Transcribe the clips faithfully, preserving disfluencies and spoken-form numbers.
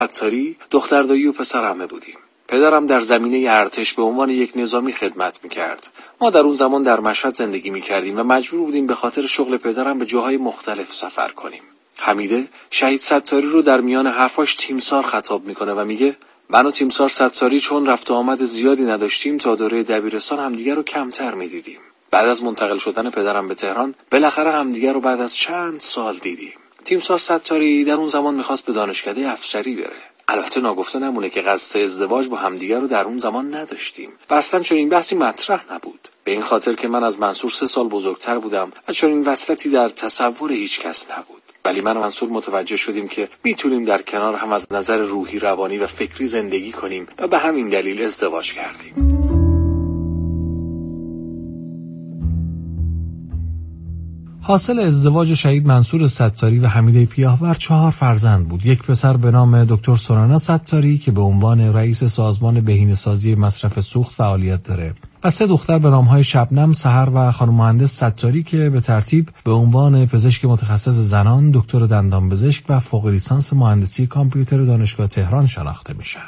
ستاری دختر دایی و پسر عمه بودیم. پدرم در زمینه ارتش به عنوان یک نظامی خدمت میکرد. ما در اون زمان در مشهد زندگی میکردیم و مجبور بودیم به خاطر شغل پدرم به جاهای مختلف سفر کنیم. حمیده شهید ستاری رو در میان حرفاش تیمسار خطاب میکنه و میگه من و تیمسار ستاری چون رفت و آمد زیادی نداشتیم تا دوره دبیرستان همدیگر رو کمتر میدیدیم. بعد از منتقل شدن پدرم به تهران بالاخره همدیگر رو بعد از چند سال دیدیم. تیمسار ستاری در اون زمان میخواست به دانشکده افسری بره. البته ناگفته نمونه که قصد ازدواج با همدیگر رو در اون زمان نداشتیم و اصلا چنین بحثی مطرح نبود. به این خاطر که من از منصور سه سال بزرگتر بودم و چنین وصلتی در تصور هیچ کس نبود. ولی من و منصور متوجه شدیم که میتونیم در کنار هم از نظر روحی، روانی و فکری زندگی کنیم و به همین دلیل ازدواج کردیم. حاصل ازدواج شهید منصور ستاری و حمیده پیاهور چهار فرزند بود. یک پسر به نام دکتر سورانا ستاری که به عنوان رئیس سازمان بهینه‌سازی مصرف سوخت فعالیت داره و سه دختر به نام‌های شبنم، سحر و خانم مهندس ستاری که به ترتیب به عنوان پزشک متخصص زنان، دکتر دندانپزشک و فوق لیسانس مهندسی کامپیوتر دانشگاه تهران شناخته میشن.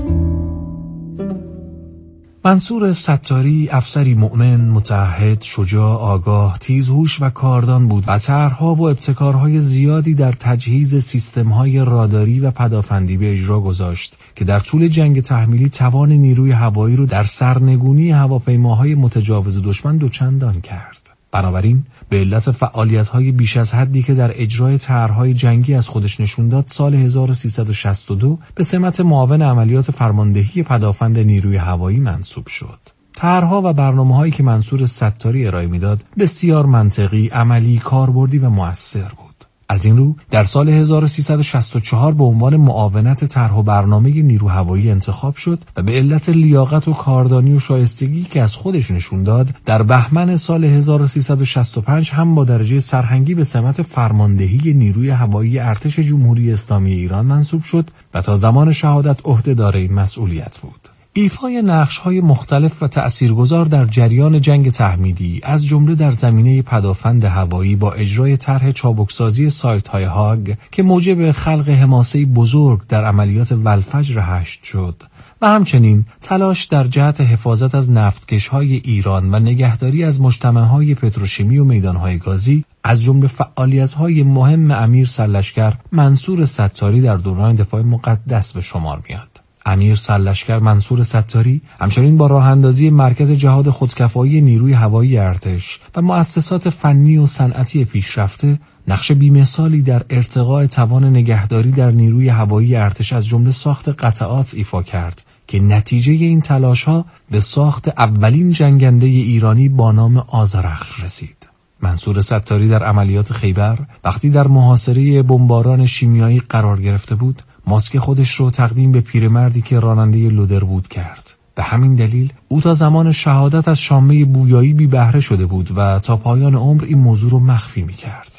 منصور ستاری افسری مؤمن، متعهد، شجاع، آگاه، تیزهوش و کاردان بود و طرح‌ها و ابتکارهای زیادی در تجهیز سیستم‌های راداری و پدافندی به اجرا گذاشت که در طول جنگ تحمیلی توان نیروی هوایی رو در سرنگونی هواپیماهای متجاوز دشمن دوچندان کرد. بنابراین به علت فعالیت‌های بیش از حدی که در اجرای طرح‌های جنگی از خودش نشون داد، سال هزار و سیصد و شصت و دو به سمت معاون عملیات فرماندهی پدافند نیروی هوایی منصوب شد. طرح‌ها و برنامه‌هایی که منصور ستاری ارائه می‌داد بسیار منطقی، عملی، کاربردی و مؤثر بود. از این رو در سال هزار و سیصد و شصت و چهار به عنوان معاونت طرح و برنامه نیرو هوایی انتخاب شد و به علت لیاقت و کاردانی و شایستگی که از خودش نشون داد، در بهمن سال هزار و سیصد و شصت و پنج هم با درجه سرهنگی به سمت فرماندهی نیروی هوایی ارتش جمهوری اسلامی ایران منصوب شد و تا زمان شهادت عهده‌دار این مسئولیت بود. ایفای نقش‌های مختلف و تأثیرگذار در جریان جنگ تحمیلی از جمله در زمینه پدافند هوایی با اجرای طرح چابکسازی سایت‌های هاگ که موجب خلق حماسه‌ای بزرگ در عملیات ولفجر هشت شد و همچنین تلاش در جهت حفاظت از نفتکش‌های ایران و نگهداری از مجتمع‌های پتروشیمی و میدان‌های گازی از جمله فعالیت‌های مهم امیر سرلشکر منصور ستاری در دوران دفاع مقدس به شمار میاد. امیر سرلشکر منصور ستاری همچنین با راه اندازی مرکز جهاد خودکفایی نیروی هوایی ارتش و مؤسسات فنی و صنعتی پیشرفته نقش بی‌مثالی در ارتقاء توان نگهداری در نیروی هوایی ارتش از جمله ساخت قطعات ایفا کرد که نتیجه این تلاش‌ها به ساخت اولین جنگنده ایرانی با نام آذرخش رسید. منصور ستاری در عملیات خیبر وقتی در محاصره بمباران شیمیایی قرار گرفته بود، ماسک خودش رو تقدیم به پیرمردی که راننده لودر بود کرد. به همین دلیل او تا زمان شهادت از شامه بویایی بی بهره شده بود و تا پایان عمر این موضوع رو مخفی می کرد.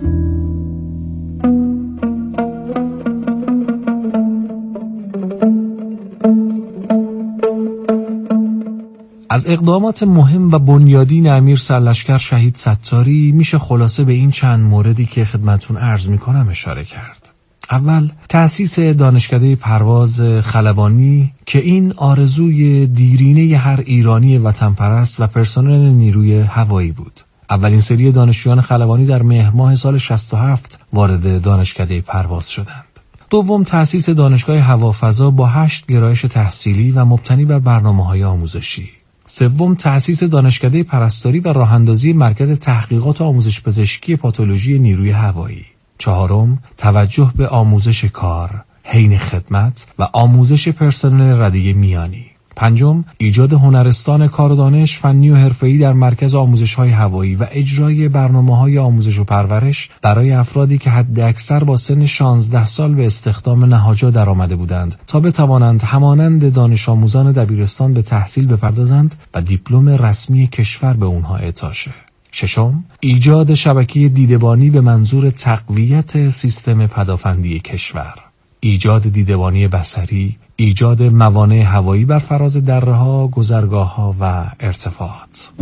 از اقدامات مهم و بنیادین امیر سرلشکر شهید ستاری میشه خلاصه به این چند موردی که خدمتتون عرض میکنم اشاره کرد. اول، تأسیس دانشکده پرواز خلبانی که این آرزوی دیرینه هر ایرانی وطنپرست و پرسنل نیروی هوایی بود. اولین سری دانشجویان خلبانی در مهر ماه سال شصت و هفت وارد دانشکده پرواز شدند. دوم، تأسیس دانشگاه هوافضا با هشت گرایش تحصیلی و مبتنی بر برنامه‌های آموزشی. سوم، تأسیس دانشکده پرستاری و راه‌اندازی مرکز تحقیقات آموزش پزشکی پاتولوژی نیروی هوایی. چهارم، توجه به آموزش کار، حین خدمت و آموزش پرسنل رده میانی. پنجم، ایجاد هنرستان کار و دانش فنی و حرفه‌ای در مرکز آموزش‌های هوایی و اجرای برنامه‌های آموزش و پرورش برای افرادی که حداکثر با سن شانزده سال به استخدام نهادجا درآمده بودند تا بتوانند همانند دانش آموزان دبیرستان به تحصیل بپردازند و دیپلم رسمی کشور به اونها اعطا شه. ششم، ایجاد شبکه دیدبانی به منظور تقویت سیستم پدافندی کشور. ایجاد دیدبانی بصری، ایجاد موانع هوایی بر فراز دره‌ها، گذرگاه‌ها و ارتفاعات.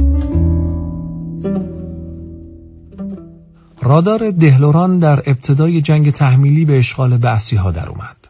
رادار دهلوران در ابتدای جنگ تحمیلی به اشغال بعثی‌ها در اومد.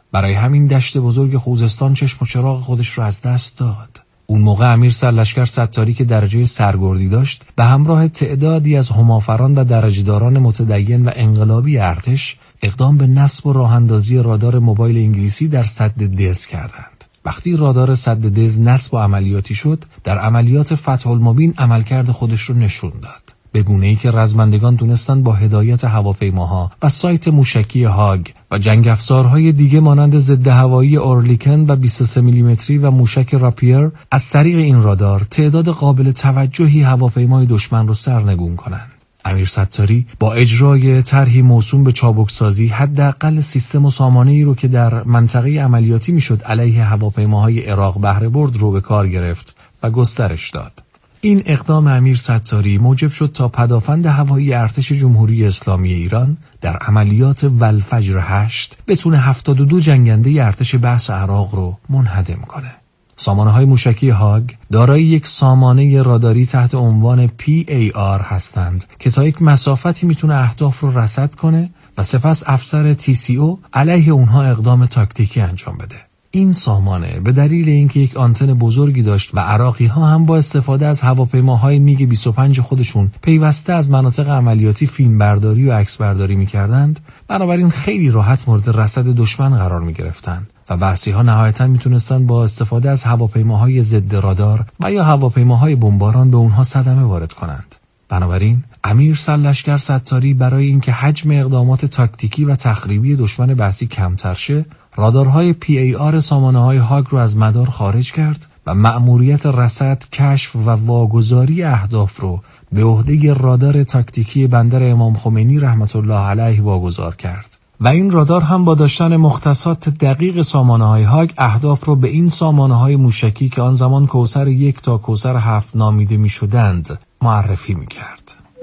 برای همین دشت بزرگ خوزستان چشم و چراغ خودش رو از دست داد. اون موقع امیر سرلشکر ستاری که درجه سرگردی داشت به همراه تعدادی از همافران و درجه‌داران متدین و انقلابی ارتش اقدام به نصب و راه‌اندازی رادار موبایل انگلیسی در سد دز کردند. وقتی رادار سد دز نصب و عملیاتی شد، در عملیات فتح المبین عملکرد خودش رو نشون داد. به گونه‌ای که رزمندگان تونستند با هدایت هواپیماها و سایت موشکی هاگ و جنگ افزارهای دیگه مانند ضد هوایی اورلیکن و بیست و سه میلیمتری و موشک راپیر از طریق این رادار تعداد قابل توجهی هواپیمای دشمن رو سرنگون کنند. امیر ستاری با اجرای طرحی موسوم به چابکسازی حداقل سیستم و سامانه‌ای رو که در منطقه عملیاتی میشد علیه هواپیماهای عراق بهره برد رو به کار گرفت و گسترش داد. این اقدام امیر ستاری موجب شد تا پدافند هوایی ارتش جمهوری اسلامی ایران در عملیات والفجر هشت بتونه هفتاد و دو جنگنده ارتش بحث عراق رو منهدم کنه. سامانه‌های موشکی هاگ دارای یک سامانه راداری تحت عنوان پی ای آر هستند که تا یک مسافتی میتونه اهداف رو رصد کنه و سپس افسر تی سی او علیه اونها اقدام تاکتیکی انجام بده. این سامانه به دلیل اینکه یک آنتن بزرگی داشت و عراقی ها هم با استفاده از هواپیماهای میگ بیست و پنج خودشون پیوسته از مناطق عملیاتی فیلم برداری و عکس برداری میکردند، بنابراین خیلی راحت مورد رصد دشمن قرار میگرفتند و بحثی ها نهایتاً میتونستند با استفاده از هواپیماهای ضد رادار و یا هواپیماهای بمباران به اونها صدمه وارد کنند. بنابراین امیر سرلشکر ستاری برای اینکه حجم اقدامات تاکتیکی و تخریبی دشمن بحثی کمتر شه، رادارهای پی ای آر سامانه‌های هاگ رو از مدار خارج کرد و مأموریت رصد، کشف و واگذاری اهداف رو به عهده رادار تاکتیکی بندر امام خمینی رحمت الله علیه واگذار کرد. و این رادار هم با داشتن مختصات دقیق سامانه‌های هاگ اهداف رو به این سامانه‌های موشکی که آن زمان کوثر یک تا کوثر هفت نامیده می‌شدند معرفی می‌کرد.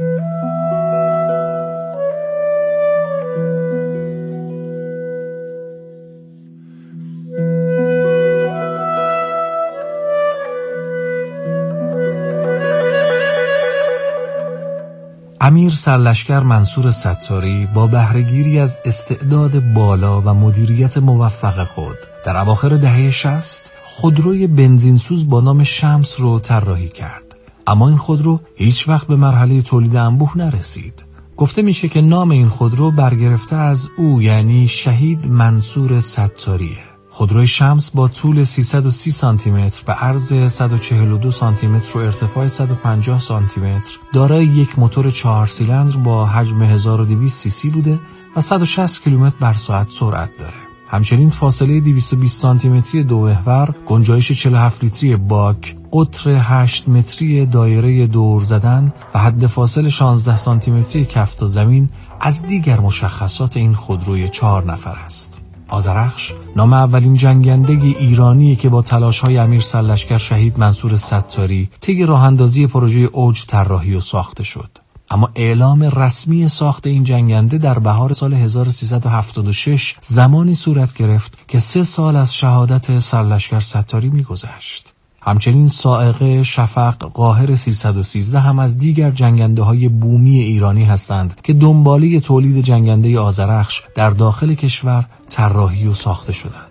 امیر سرلشکر منصور ستاری با بهره‌گیری از استعداد بالا و مدیریت موفق خود در اواخر دهه شصت خودروی بنزینسوز با نام شمس رو طراحی کرد. اما این خودرو هیچ وقت به مرحله تولید انبوه نرسید. گفته میشه که نام این خودرو برگرفته از او، یعنی شهید منصور ستاریه. خودروی شمس با طول سیصد و سی سانتی متر و عرض صد و چهل و دو سانتی متر و ارتفاع صد و پنجاه سانتی متر دارای یک موتور چهار سیلندر با حجم هزار و دویست سی سی بوده و صد و شصت کیلومتر بر ساعت سرعت داره. همچنین فاصله دویست و بیست سانتی متری دو محور، گنجایش چهل و هفت لیتری باک، قطر هشت متری دایره دور زدن و حد فاصله شانزده سانتی متری کف تا زمین از دیگر مشخصات این خودروی چهار نفر است. آذرخش نام اولین جنگنده ایرانی که با تلاش‌های امیر سرلشکر شهید منصور ستاری طی راه‌اندازی پروژه اوج طراحی و ساخته شد. اما اعلام رسمی ساخت این جنگنده در بهار سال هزار و سیصد و هفتاد و شش زمانی صورت گرفت که سه سال از شهادت سرلشکر ستاری می‌گذشت. همچنین سائق شفق قاهر سیصد و سیزده هم از دیگر جنگنده‌های بومی ایرانی هستند که دنباله تولید جنگنده آذرخش در داخل کشور طراحی و ساخته شدند.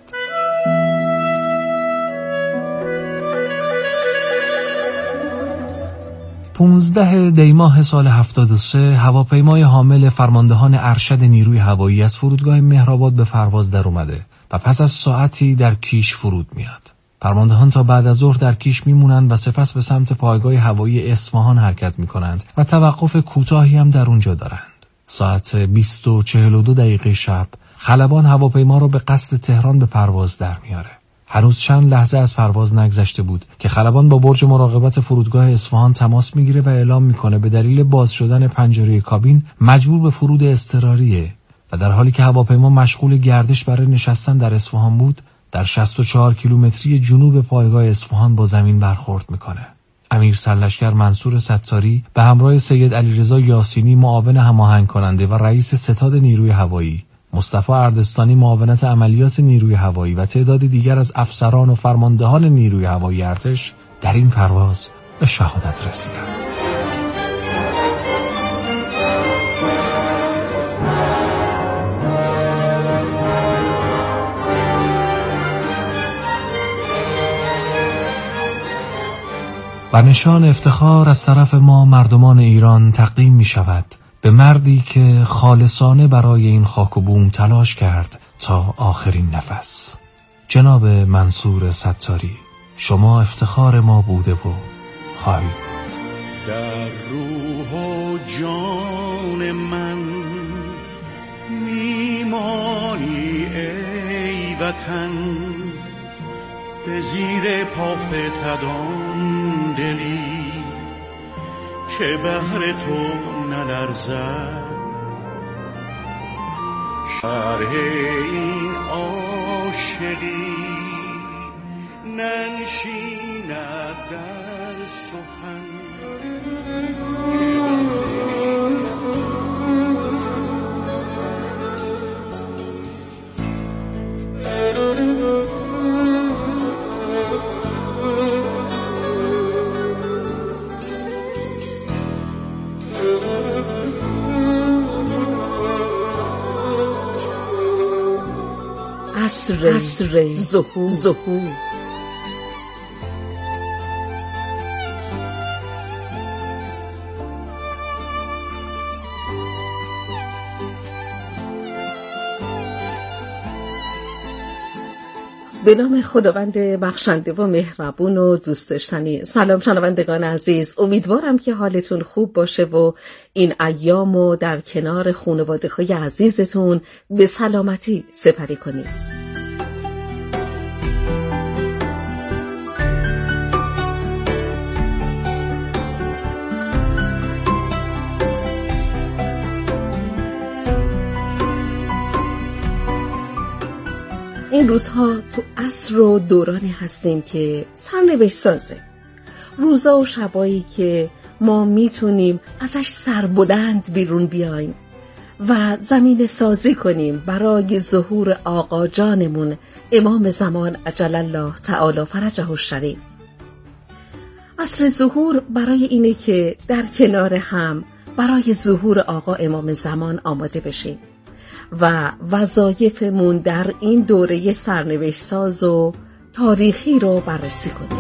پانزده دی ماه سال هفتاد و سه هواپیمای حامل فرماندهان ارشد نیروی هوایی از فرودگاه مهرآباد به پرواز در اومده و پس از ساعتی در کیش فرود میاد. فرماندهان تا بعد از ظهر در کیش میمونند و سپس به سمت پایگاه هوایی اصفهان حرکت میکنند و توقف کوتاهی هم در اونجا دارند. ساعت بیست و چهل و دو دقیقه شب خلبان هواپیما رو به قصد تهران به پرواز در میاره. هنوز چند لحظه از پرواز نگذشته بود که خلبان با برج مراقبت فرودگاه اصفهان تماس میگیره و اعلام میکنه به دلیل باز شدن پنجره کابین مجبور به فرود اضطراریه و در حالی که هواپیما مشغول گردش برای نشستن در اصفهان بود، در شصت و چهار کیلومتری جنوب پایگاه اصفهان با زمین برخورد میکنه. امیر سرلشکر منصور ستاری به همراه سید علیرضا یاسینی معاون هماهنگ کننده و رئیس ستاد نیروی هوایی، مصطفی اردستانی معاونت عملیات نیروی هوایی و تعداد دیگر از افسران و فرماندهان نیروی هوایی ارتش در این پرواز به شهادت رسیدند. و نشان افتخار از طرف ما مردمان ایران تقدیم می شود به مردی که خالصانه برای این خاک و بوم تلاش کرد تا آخرین نفس. جناب منصور ستاری، شما افتخار ما بوده و خواهید. در روح و جان من میمانی ای وطن، به زیر پا فتدان دلی که بهر تو نلرزد. شرح این عاشقی ننشیند در سخن. عصر عصر ظهور ظهور به نام خداوند بخشنده و مهربون و دوست داشتنی. سلام شنوندگان عزیز، امیدوارم که حالتون خوب باشه و این ایامو در کنار خانواده‌های عزیزتون به سلامتی سپری کنید. این روزها تو عصر و دورانی هستیم که سرنوشت سازه. روزا و شبایی که ما میتونیم ازش سربلند بیرون بیایم و زمین سازی کنیم برای ظهور آقا جانمون امام زمان عجل الله تعالی فرجه الشریف. عصر ظهور برای اینه که در کنار هم برای ظهور آقا امام زمان آماده بشیم و وظایفمون در این دوره سرنوشت ساز و تاریخی رو بررسی کنیم.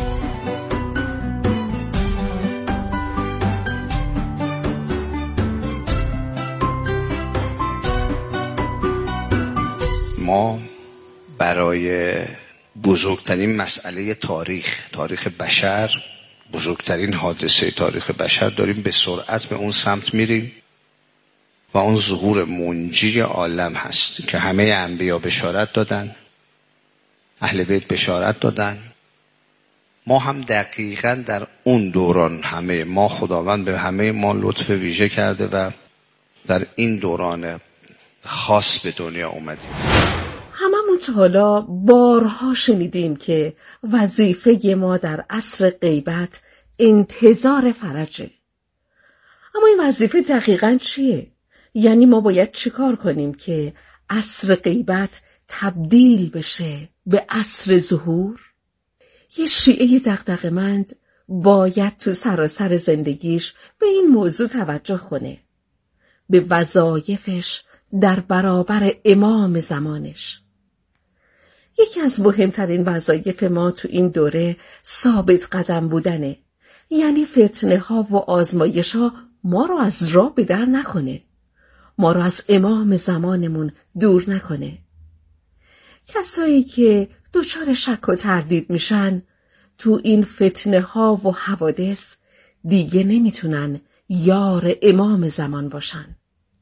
ما برای بزرگترین مسئله تاریخ تاریخ بشر، بزرگترین حادثه تاریخ بشر، داریم به سرعت به اون سمت میریم و اون ظهور منجی عالم هست که همه انبیا بشارت دادن، اهل بیت بشارت دادن. ما هم دقیقاً در اون دوران همه ما خداوند به همه ما لطف ویژه کرده و در این دوران خاص به دنیا اومدیم. هممون تا حالا بارها شنیدیم که وظیفه ما در عصر غیبت انتظار فرجه. اما این وظیفه دقیقاً چیه؟ یعنی ما باید چیکار کنیم که عصر غیبت تبدیل بشه به عصر ظهور؟ یه شیعه دغدغه‌مند باید تو سراسر زندگیش به این موضوع توجه کنه، به وظایفش در برابر امام زمانش. یکی از مهمترین وظایف ما تو این دوره ثابت قدم بودنه، یعنی فتنه ها و آزمایش ها ما رو از راه به در نکنه، ما رو از امام زمانمون دور نکنه. کسایی که دچار شک و تردید میشن تو این فتنه ها و حوادث دیگه نمیتونن یار امام زمان باشن.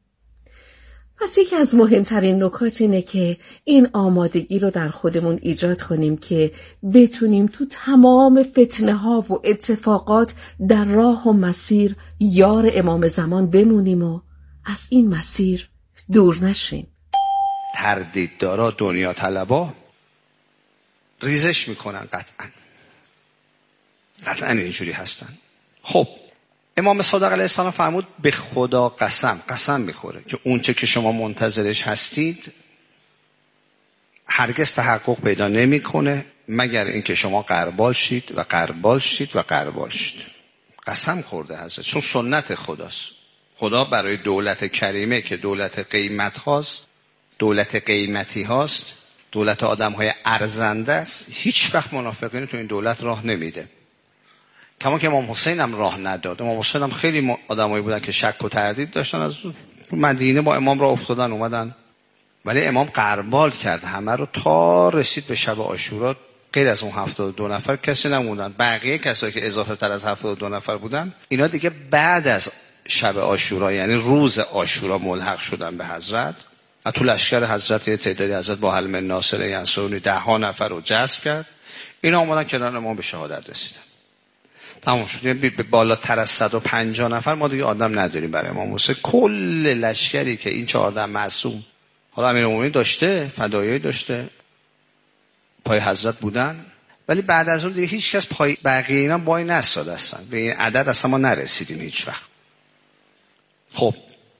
پس یکی از مهمترین نکات اینه که این آمادگی رو در خودمون ایجاد کنیم که بتونیم تو تمام فتنه ها و اتفاقات در راه و مسیر یار امام زمان بمونیم و از این مسیر دور نشیم. تردیددارا، دنیا طلبا ریزش میکنن، قطعا قطعا اینجوری هستن. خب امام صادق علیه السلام فرمود به خدا قسم قسم میخوره که اون چه که شما منتظرش هستید هرگز تحقق پیدا نمیکنه مگر اینکه شما غربال شید و غربال شید و غربال شید. قسم خورده حضرت، چون سنت خداست. خدا برای دولت کریمه که دولت قیمت هاست، دولت قیمتی هاست، دولت آدم های ارزنده است، هیچ وقت منافقین تو این دولت راه نمیده. کما که امام حسین هم راه نداد. امام حسین هم خیلی آدمایی بودن که شک و تردید داشتن، از مدینه با امام راه افتادن اومدن، ولی امام غربال کرد همه رو تا رسید به شب عاشورا. غیر از اون هفتاد و دو نفر کسی نموندن. بقیه کسایی که اضافه تر از هفتاد و دو نفر بودن اینا دیگه بعد از شب عاشورا یعنی روز عاشورا ملحق شدن به حضرت. تو لشکر حضرت تعدادی حضرت با حلم ناصر ینصرونی ده ها نفر رو جذب کرد. اینا اومدن کنار امام به شهادت رسیدن. تمام شد. یعنی به بالاتر از صد و پنجاه نفر ما دیگه آدم نداریم برای امام حسین. کل لشکری که این چهارده معصوم، حالا امیرالمومنین داشته، فدایی داشته، پای حضرت بودن، ولی بعد از اون دیگه هیچ کس پای بقیه اینا وای نستاد هستن. به این عدد اصلا ما نرسیدیم هیچ وقت. خب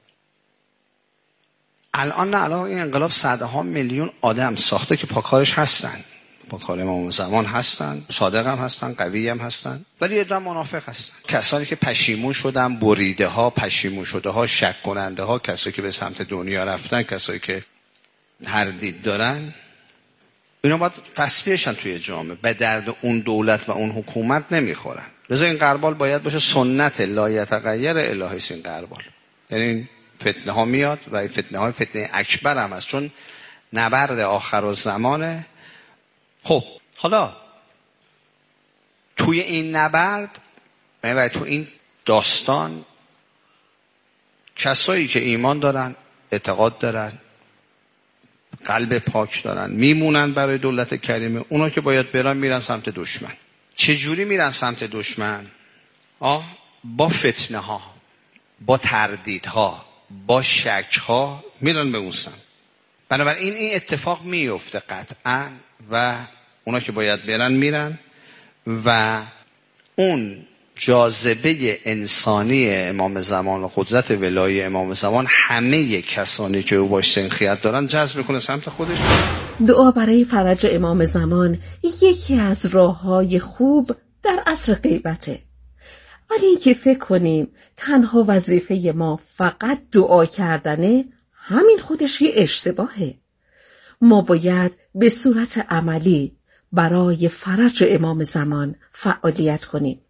الان نه، الان این انقلاب صدها میلیون آدم ساخته که پاکارش هستن، پاکار امام زمان هستن، صادق هم هستن، قوی هم هستن، ولی یه دو منافق هستن. کسانی که پشیمون شدن، بریده ها، پشیمون شده ها، شک کننده ها، کسایی که به سمت دنیا رفتن، کسایی که تردید دارن، اینا باید تصفیهشن توی جامعه. به درد اون دولت و اون حکومت نمیخورن. لذا این غربال باید باشه سنت لا یتغیر الهی. این غربال یعنی فتنه ها میاد و این فتنه های فتنه اکبر هم هست، چون نبرد آخر الزمانه. خب حالا توی این نبرد و تو این داستان کسایی که ایمان دارن، اعتقاد دارن، قلب پاک دارن، میمونن برای دولت کریمه. اونا که باید برن میرن سمت دشمن. چه جوری میرن سمت دشمن؟ آه با فتنه ها، با تردید ها، با شک ها میرن به اون سمت. بنابراین این اتفاق میفته قطعا و اونا که باید برن میرن و اون جاذبه انسانی امام زمان و قدرت ولایی امام زمان همه کسانی که او باش سنخیت دارن جذب میکنه سمت خودش. دعا برای فرج امام زمان یکی از راه‌های خوب در عصر غیبته، ولی اینکه فکر کنیم تنها وظیفه ما فقط دعا کردنه، همین خودش یه اشتباهه. ما باید به صورت عملی برای فرج امام زمان فعالیت کنیم.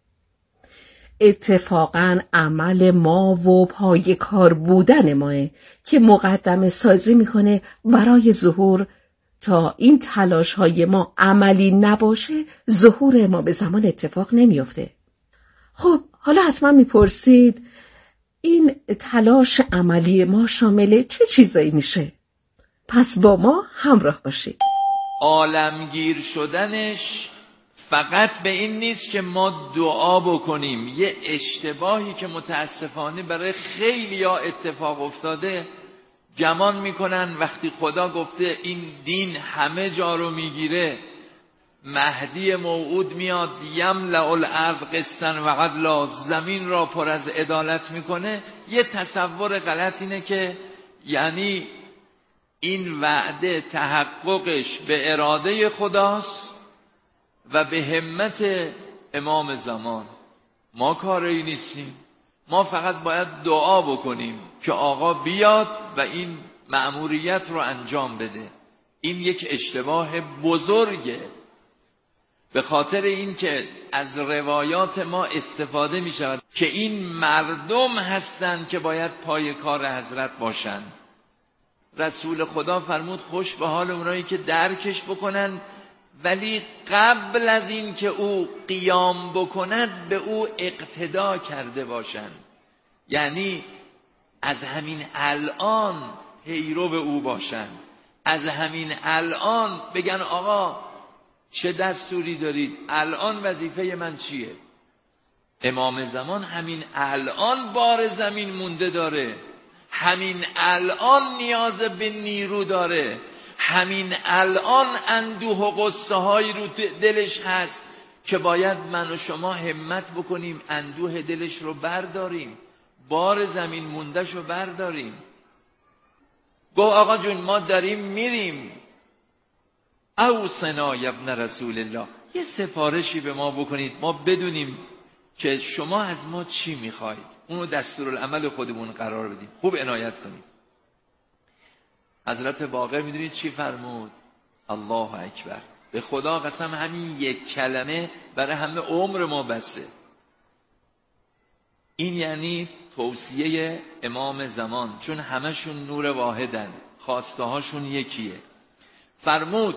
اتفاقاً عمل ما و پای کار بودن ماه که مقدمه سازی میکنه برای ظهور. تا این تلاش های ما عملی نباشه ظهور امام زمان اتفاق نمیفته. خب حالا حتما میپرسید این تلاش عملی ما شامل چه چیزایی میشه؟ پس با ما همراه باشید. عالمگیر شدنش فقط به این نیست که ما دعا بکنیم. یه اشتباهی که متاسفانه برای خیلی ها اتفاق افتاده، گمان میکنن وقتی خدا گفته این دین همه جا رو میگیره، مهدی موعود میاد یملأ الارض قسطا و عدلا، زمین را پر از عدالت میکنه. یه تصور غلط اینه که یعنی این وعده تحققش به اراده خداست و به همت امام زمان. ما کاری نیستیم، ما فقط باید دعا بکنیم که آقا بیاد و این مأموریت رو انجام بده. این یک اشتباه بزرگه، به خاطر این که از روایات ما استفاده می شود که این مردم هستند که باید پای کار حضرت باشن. رسول خدا فرمود خوش به حال اونایی که درکش بکنن ولی قبل از این که او قیام بکند به او اقتدا کرده باشند. یعنی از همین الان پیرو به او باشند، از همین الان بگن آقا چه دستوری دارید، الان وظیفه من چیه. امام زمان همین الان بار زمین مونده داره، همین الان نیاز به نیرو داره، همین الان اندوه و غصه هایی رو دلش هست که باید من و شما همت بکنیم اندوه دلش رو برداریم، بار زمین موندهش رو برداریم. گو آقا جون ما داریم میریم، اوصنا یا ابن رسول الله، یه سفارشی به ما بکنید ما بدونیم که شما از ما چی میخواید، اونو دستورالعمل خودمون قرار بدیم، خوب عنایت کنید. حضرت باقر میدونید چی فرمود؟ الله اکبر. به خدا قسم همین یک کلمه برای همه عمر ما بسه. این یعنی توصیه امام زمان، چون همشون نور واحدن، خواسته هاشون یکیه. فرمود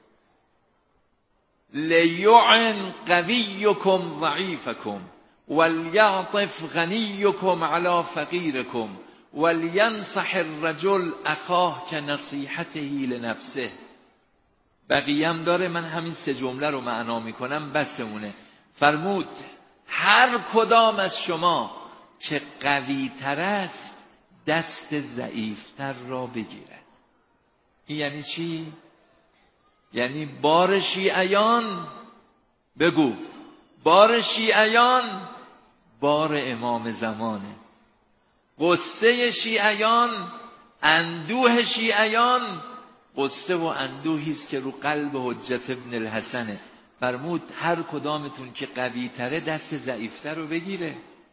لیعن قویکم ضعیفکم ولیعطف غنیکم علی فقیرکم ولینصح الرجل اخاه که نصیحته لنفسه. بقیه‌ام داره، من همین سه جمله رو معنا میکنم بسمونه. فرمود هر کدام از شما که قوی تر است دست ضعیفتر را بگیرد. این یعنی چی؟ یعنی بار شیعیان، بگو بار شیعیان بار امام زمانه، قصه شیعیان، اندوه شیعیان قصه و اندوهیست که رو قلب حجت ابن الحسنه. فرمود هر کدامتون که قوی تره دست ضعیفتر رو بگیره.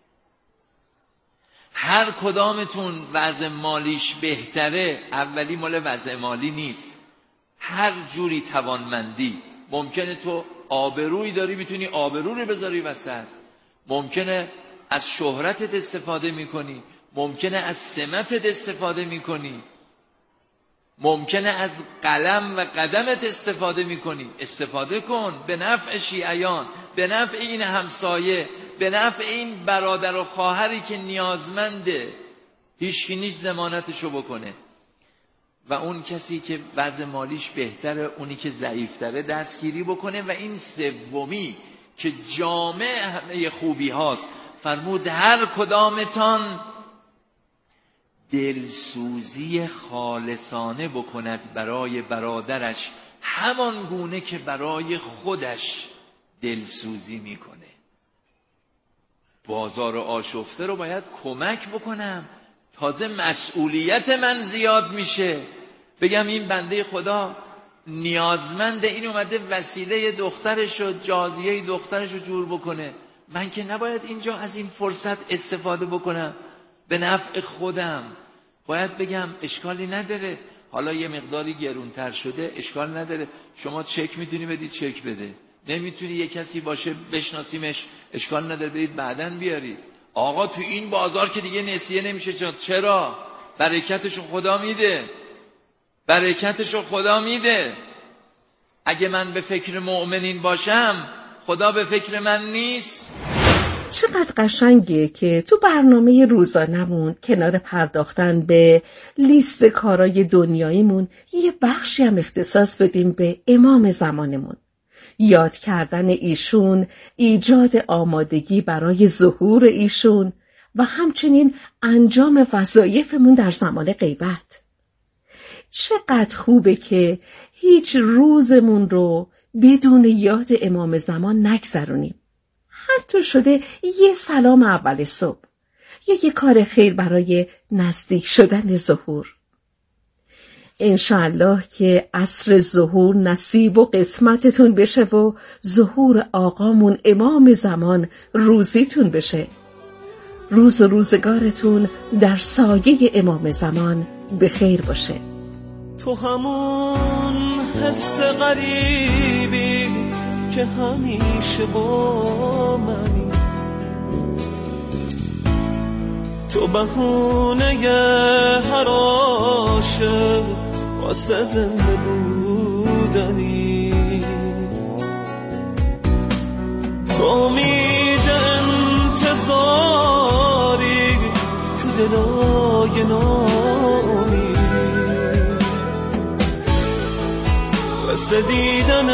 هر کدامتون وضع مالیش بهتره، اولی مال وضع مالی نیست، هر جوری توانمندی. ممکنه تو آبرویی داری میتونی آبرو رو بذاری وسط، ممکنه از شهرتت استفاده میکنی، ممکنه از سمتت استفاده میکنی، ممکنه از قلم و قدمت استفاده میکنی. استفاده کن به نفع شیعیان، به نفع این همسایه، به نفع این برادر و خواهری که نیازمنده، هیچکی نیست ضمانتشو بکنه. و اون کسی که وضع مالیش بهتره، اونی که ضعیفتره دستگیری بکنه. و این سومی که جامع همه خوبی هاست، فرمود هر کدامتان دلسوزی خالصانه بکند برای برادرش، همان گونه که برای خودش دلسوزی میکنه. بازار آشفته رو باید کمک بکنم، تازه مسئولیت من زیاد میشه. بگم این بنده خدا نیازمند، این اومده وسیله دخترش و جازیه دخترش رو جور بکنه، من که نباید اینجا از این فرصت استفاده بکنم به نفع خودم. باید بگم اشکالی نداره، حالا یه مقداری گرونتر شده، اشکال نداره، شما چک میتونی بدید چک بده، نمیتونی یه کسی باشه بشناسیمش، اشکال نداره بدید بعدن بیارید. آقا تو این بازار که دیگه نسیه نمیشه. چرا؟ برکتشو خدا میده، برکتشو خدا میده. اگه من به فکر مؤمنین باشم، خدا به فکر من نیست. چقدر قشنگه که تو برنامه روزانمون کنار پرداختن به لیست کارای دنیاییمون یه بخشی هم اختصاص بدیم به امام زمانمون. یاد کردن ایشون، ایجاد آمادگی برای ظهور ایشون و همچنین انجام وظایفمون در زمان غیبت. چقدر خوبه که هیچ روزمون رو بدون یاد امام زمان نگذرونیم. حتی شده یه سلام اول صبح یا یه کار خیر برای نزدیک شدن ظهور. انشاءالله که عصر ظهور نصیب و قسمتتون بشه و ظهور آقامون امام زمان روزیتون بشه. روز و روزگارتون در سایه امام زمان به خیر باشه. تو همون حس غریبی که همیشه با منی، تو بهونه هر عاشق واسه زنده بودنی، تو امید انتظاری تو دلای نامی، مثل دیدن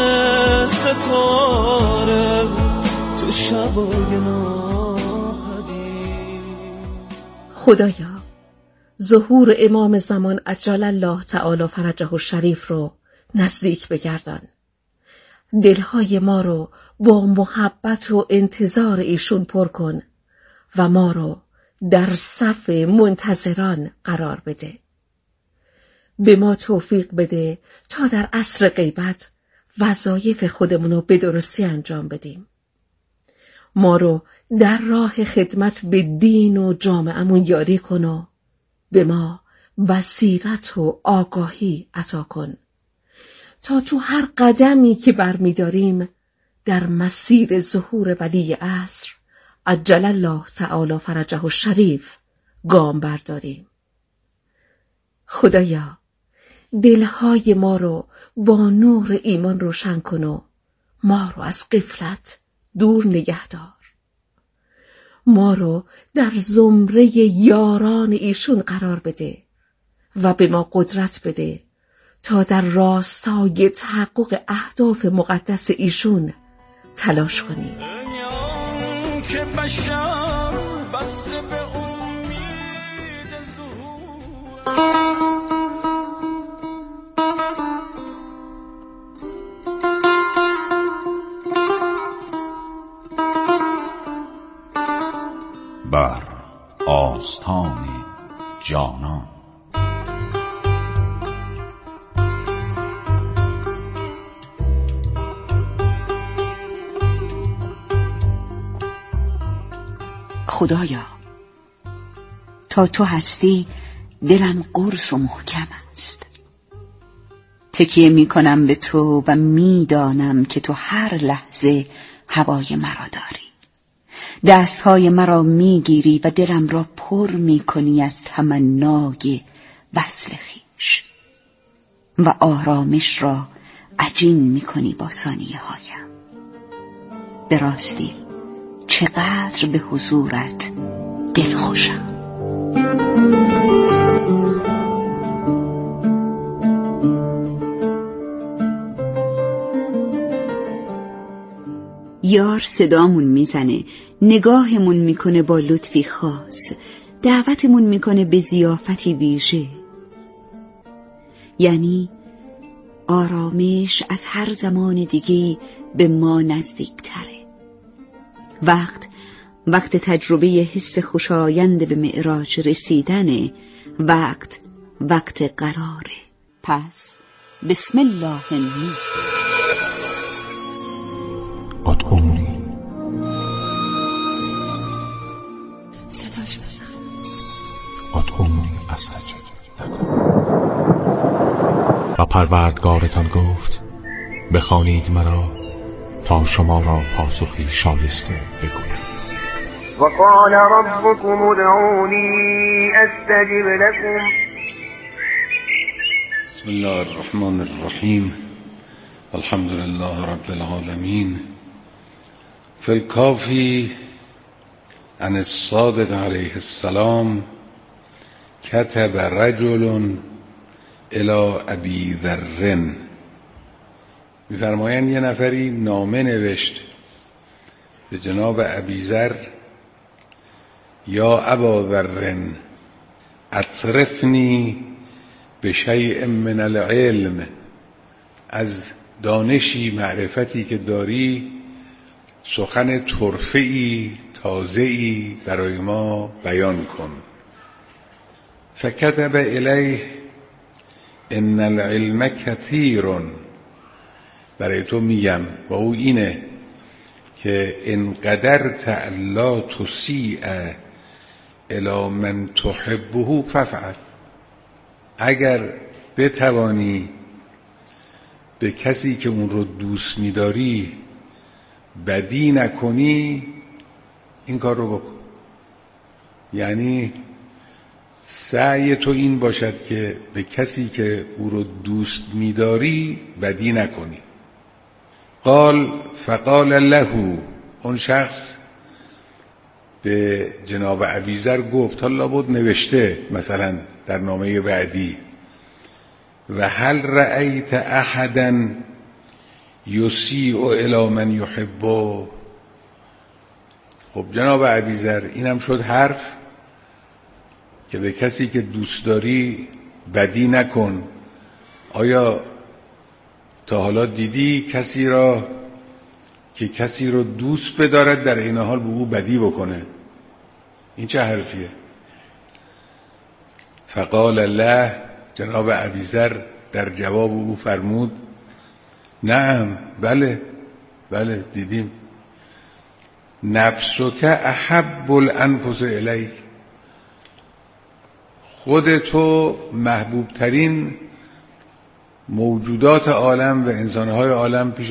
ستاره تو شبای ناهدی. خدایا ظهور امام زمان عجل الله تعالی فرجه الشریف رو نزدیک بگردان. دلهای ما رو با محبت و انتظار ایشون پر کن و ما رو در صف منتظران قرار بده. به ما توفیق بده تا در عصر غیبت وظایف خودمونو به درستی انجام بدیم. ما رو در راه خدمت به دین و جامعه‌مون یاری کن و به ما بصیرت و آگاهی عطا کن تا تو هر قدمی که برمی‌داریم در مسیر ظهور ولی عصر عجل الله تعالی فرجه الشریف گام برداریم. خدایا دلهای ما رو با نور ایمان روشن کن و ما رو از غفلت دور نگه دار. ما رو در زمره یاران ایشون قرار بده و به ما قدرت بده تا در راستای تحقق اهداف مقدس ایشون تلاش کنیم. که بشر بسته به امید ظهور. بر آستان جانان. خدایا تا تو هستی دلم قرص و محکم است. تکیه می کنم به تو و می دانم که تو هر لحظه هوای مرا داری. دستهای مرا می گیری و دلم را پر می کنی از تمنای وصل خویش و آرامش را عجین می کنی با ثانیه هایم. به راستی چقدر به حضورت دل خوشم. یار صدامون میزنه، نگاهمون میکنه با لطفی خاص، دعوتمون میکنه به ضیافتی ویژه. یعنی آرامش از هر زمان دیگه به ما نزدیکتره. وقت وقت تجربه حس خوشایند به معراج رسیدن، وقت وقت قراره. پس بسم الله الرحمن. ادعونی صداش بزن. ادعونی استجب لکم. و پروردگارتان گفت بخوانید مرا تا شما را پاسخی شایسته بگویم. وقال ربكم ادعوني استجب لكم. بسم الله الرحمن الرحیم. الحمد لله رب العالمین. فی الکافی عن الصادق علیه السلام کتب رجل الی ابی ذر. می‌فرمایند یه نفری نامه نوشت به جناب ابی ذر: یا ابا ذر اطرفنی بشیء من العلم. از دانشی، معرفتی که داری سخن طرفه‌ای تازه‌ای برای ما بیان کن. فکتب الیه ان العلم کثیر. برای تو میگم و او اینه که ان قدرت الا تسیء الی من تحبه فافعل. اگر بتوانی به کسی که اون رو دوست می‌داری بدی نکنی، این کار رو بکن. یعنی سعی تو این باشد که به کسی که او رو دوست می‌داری بدی نکنی. قال فقال له. اون شخص به جناب ابی ذر گفت، حالا بود نوشته مثلا در نامه بعدی: و هل رأیت احدا یسیء الی من یحبه. خب جناب ابی ذر، اینم شد حرف که به کسی که دوست داری بدی نکن. آیا تا حالا دیدی کسی را که کسی رو دوست بدارد در این حال به او بدی بکنه؟ این چه حرفیه؟ فقال الله. جناب ابی ذر در جواب او فرمود: نعم، بله بله دیدیم. نفسک احب الانفس الیک. خودتو محبوب ترین موجودات عالم و انسانهای عالم پیش